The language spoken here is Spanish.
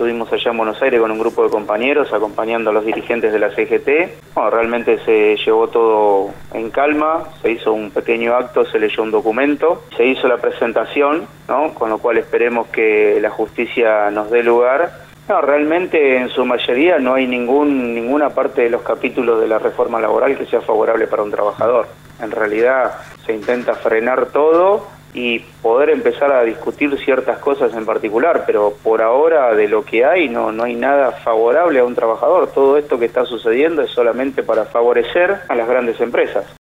estuvimos allá en Buenos Aires con un grupo de compañeros acompañando a los dirigentes de la CGT. Bueno, realmente se llevó todo en calma, se hizo un pequeño acto, se leyó un documento, se hizo la presentación, ¿no? Con lo cual esperemos que la justicia nos dé lugar. No, realmente en su mayoría no hay ninguna parte de los capítulos de la reforma laboral que sea favorable para un trabajador. En realidad se intenta frenar todo y poder empezar a discutir ciertas cosas en particular, pero por ahora de lo que hay no hay nada favorable a un trabajador. Todo esto que está sucediendo es solamente para favorecer a las grandes empresas.